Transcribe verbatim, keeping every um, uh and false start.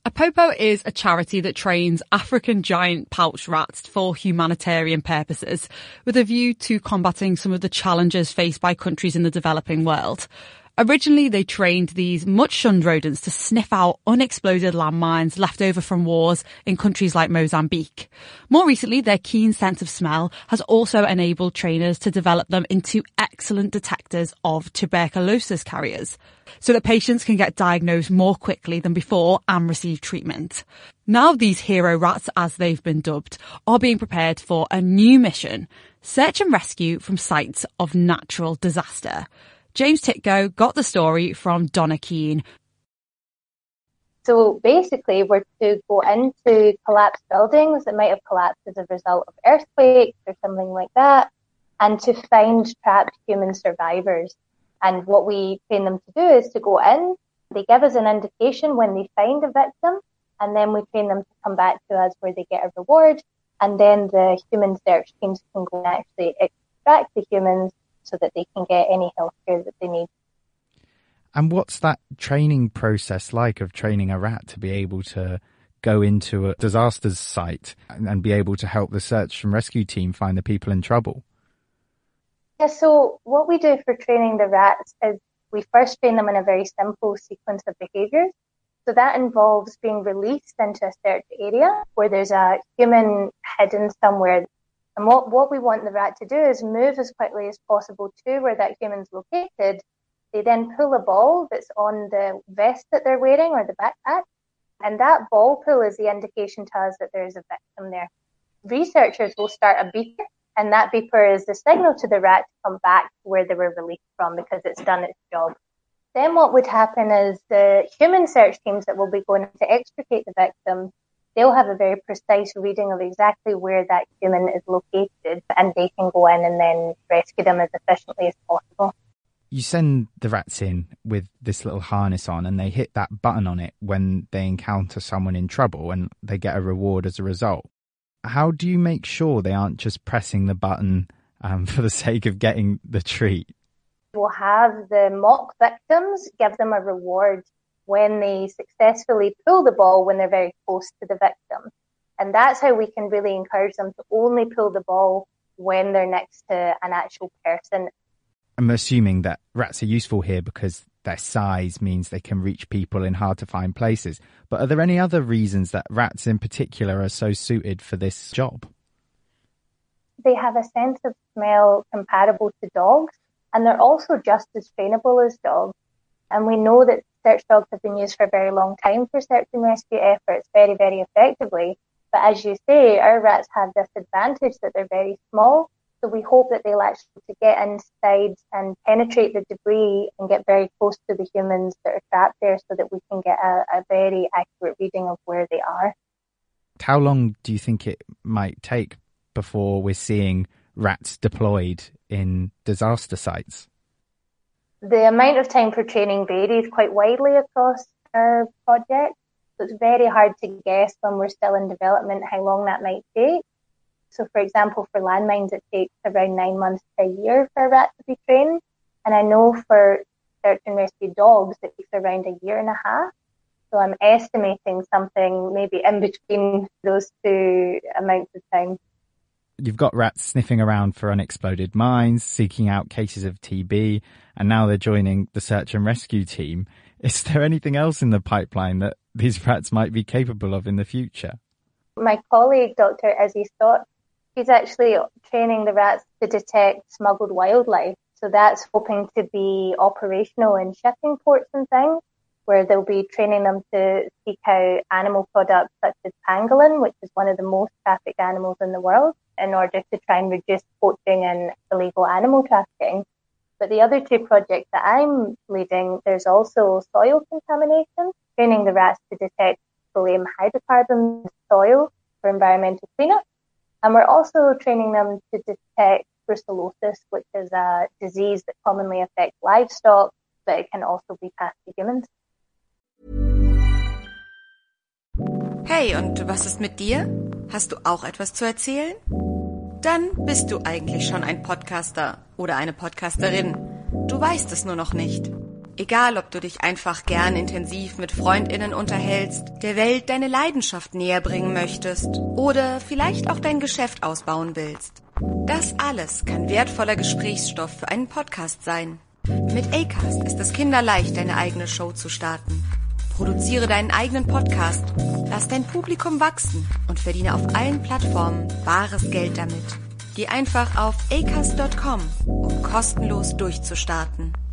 Apopo is a charity that trains African giant pouched rats for humanitarian purposes, with a view to combating some of the challenges faced by countries in the developing world. Originally, they trained these much-shunned rodents to sniff out unexploded landmines left over from wars in countries like Mozambique. More recently, their keen sense of smell has also enabled trainers to develop them into excellent detectors of tuberculosis carriers, so that patients can get diagnosed more quickly than before and receive treatment. Now these hero rats, as they've been dubbed, are being prepared for a new mission: search and rescue from sites of natural disaster. James Titko got the story from Donna Keane. So basically, we're to go into collapsed buildings that might have collapsed as a result of earthquakes or something like that, and to find trapped human survivors. And what we train them to do is to go in. They give us an indication when they find a victim, and then we train them to come back to us where they get a reward. And then the human search teams can go and actually extract the humans so that they can get any healthcare that they need. And what's that training process like of training a rat to be able to go into a disaster site and, and be able to help the search and rescue team find the people in trouble? Yeah, so what we do for training the rats is we first train them in a very simple sequence of behaviours. So that involves being released into a search area where there's a human hidden somewhere. And what, what we want the rat to do is move as quickly as possible to where that human's located. They then pull a ball that's on the vest that they're wearing or the backpack. And that ball pull is the indication to us that there is a victim there. Researchers will start a beeper, and that beeper is the signal to the rat to come back to where they were released from because it's done its job. Then what would happen is the human search teams that will be going to extricate the victim, they'll have a very precise reading of exactly where that human is located, and they can go in and then rescue them as efficiently as possible. You send the rats in with this little harness on and they hit that button on it when they encounter someone in trouble and they get a reward as a result. How do you make sure they aren't just pressing the button um, for the sake of getting the treat? We'll have the mock victims give them a reward when they successfully pull the ball when they're very close to the victim. And that's how we can really encourage them to only pull the ball when they're next to an actual person. I'm assuming that rats are useful here because their size means they can reach people in hard to find places. But are there any other reasons that rats in particular are so suited for this job? They have a sense of smell comparable to dogs, and they're also just as trainable as dogs. And we know that search dogs have been used for a very long time for search and rescue efforts very, very effectively. But as you say, our rats have this advantage that they're very small. So we hope that they'll actually to get inside and penetrate the debris and get very close to the humans that are trapped there so that we can get a, a very accurate reading of where they are. How long do you think it might take before we're seeing rats deployed in disaster sites? The amount of time for training varies quite widely across our project. So it's very hard to guess when we're still in development how long that might take. So, for example, for landmines, it takes around nine months to a year for a rat to be trained. And I know for search and rescue dogs, it takes around a year and a half. So I'm estimating something maybe in between those two amounts of time. You've got rats sniffing around for unexploded mines, seeking out cases of T B, and now they're joining the search and rescue team. Is there anything else in the pipeline that these rats might be capable of in the future? My colleague, Doctor Izzy Stott, he's actually training the rats to detect smuggled wildlife. So that's hoping to be operational in shipping ports and things, where they'll be training them to seek out animal products such as pangolin, which is one of the most trafficked animals in the world, in order to try and reduce poaching and illegal animal trafficking. But the other two projects that I'm leading, there's also soil contamination, training the rats to detect petroleum hydrocarbons in soil for environmental cleanup. And we're also training them to detect brucellosis, which is a disease that commonly affects livestock, but it can also be passed to humans. Hey, und was ist mit dir? Hast du auch etwas zu erzählen? Dann bist du eigentlich schon ein Podcaster oder eine Podcasterin. Du weißt es nur noch nicht. Egal, ob du dich einfach gern intensiv mit FreundInnen unterhältst, der Welt deine Leidenschaft näher bringen möchtest oder vielleicht auch dein Geschäft ausbauen willst. Das alles kann wertvoller Gesprächsstoff für einen Podcast sein. Mit Acast ist es kinderleicht, deine eigene Show zu starten. Produziere deinen eigenen Podcast, lass dein Publikum wachsen und verdiene auf allen Plattformen bares Geld damit. Geh einfach auf acast Punkt com, um kostenlos durchzustarten.